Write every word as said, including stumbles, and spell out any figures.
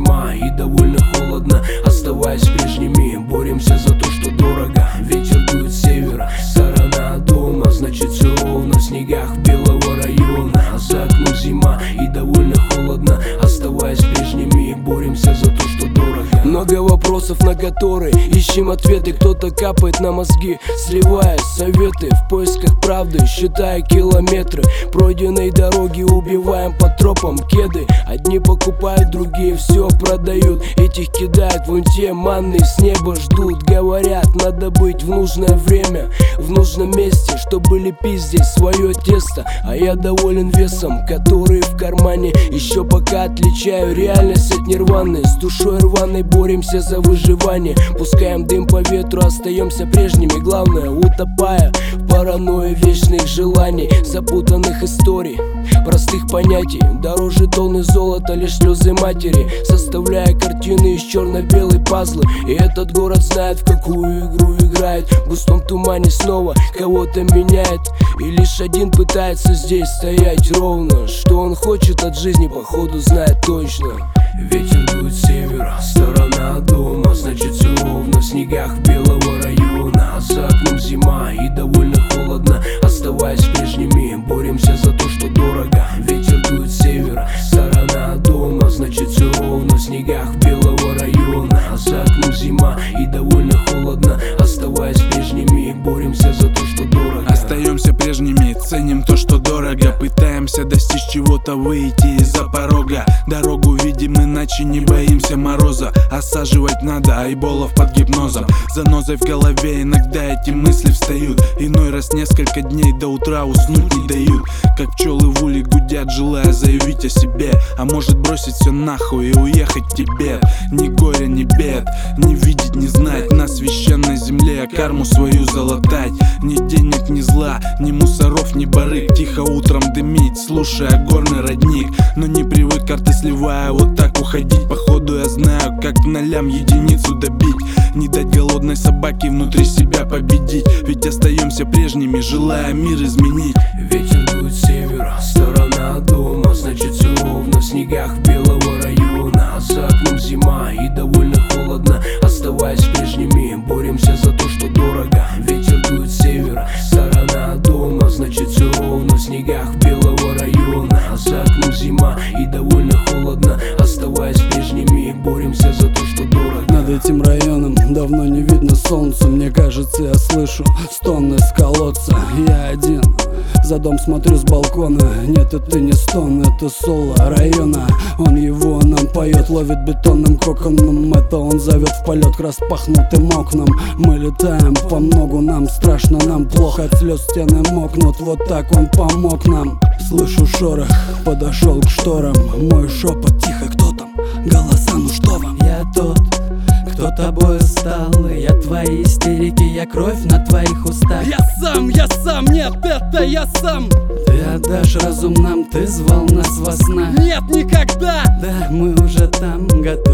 зима и довольно холодно. Оставаясь прежними, боремся за то, что дорого. Ветер дует с севера, сторона дома, значит все ровно в снегах белого района. А за окном зима и довольно холодно. Оставаясь прежними, боремся за то, что дорого. Много вопросов, на которые ищем ответы. Кто-то капает на мозги, сливая советы в поисках правды, считая километры пройденной дороги. Убиваем по тропам кеды. Одни покупают, другие все продают. Этих кидают вон те, манны с неба ждут. Говорят, надо быть в нужное время, в нужном месте, чтобы лепить здесь свое тесто. А я доволен весом, который в кармане. Еще пока отличаю реальность от нирваны. С душой рваной боремся за выживание. Пускаем дым по ветру, остаемся прежними. Главное, утопая в паранойи вечных желаний, запутанных историй, простых понятий. Дороже тонны золота лишь слезы матери, составляя картины из черно-белой пазлы. И этот город знает, в какую игру играет. В густом тумане снова кого-то меняет. И лишь один пытается здесь стоять ровно. Что он хочет от жизни, походу знает точно. Ветер дует с севера, сторона дома, значит все ровно в снегах белого района. А за окном зима и довольно холодно. Оставаясь прежними, боремся за то, что дорого. Ветер дует с севера, сторона дома, значит все ровно в снегах белого района. А за окном зима и довольно холодно. Оставаясь прежними, боремся за то, что дорого. Остаемся прежними, ценим то, что дорого. Пытаемся достичь чего-то, выйти из-за порога. Дорогу видим иначе, не боимся мороза. Осаживать надо айболов под гипнозом. Занозой в голове иногда эти мысли встают. Иной раз несколько дней до утра уснуть не дают. Как пчелы в улей гудят, желая заявить о себе. А может бросить все нахуй и уехать в Тибет. Ни горя, ни бед, не видеть, не знать. На священной земле а карму свою залатать. Ни денег, ни зла, ни мусоров, ни барыг. Тихо утром дымить, слушая горный родник. Но не привык карты сливая, вот так уходить. Походу я знаю, как к нолям единицу добить. Не дать голодной собаке внутри себя победить. Ведь остаемся прежними, желая мир изменить. Ветер дует с севера, сторона дома, значит все ровно в снегах белого района. А за окном зима и довольно холодно. Оставаясь прежними, боремся за то, что дорого. Ветер дует с севера, сторона дома, значит все ровно в снегах белого района. А за окном зима и довольно холодно. Оставаясь прежними, боремся за то, что дорого. Над этим районом давно не видно солнца. Мне кажется, я слышу стон из колодца. Я один, за дом смотрю с балкона. Нет, это не стон, это соло района. Он его нам поет, ловит бетонным коконом. Это он зовет в полет к распахнутым окнам. Мы летаем по многу, нам страшно, нам плохо. От слез стены мокнут, вот так он помог нам. Слышу шорох, подошел к шторам. Мой шепот, тихо, кто там? Голоса, ну что вам? Я тот, кто тобой стал. Я твои истерики, я кровь на твоих устах. Я сам, я сам, нет, это я сам. Ты отдашь разум нам, ты звал нас во снах. Нет, никогда. Да, мы уже там, готовы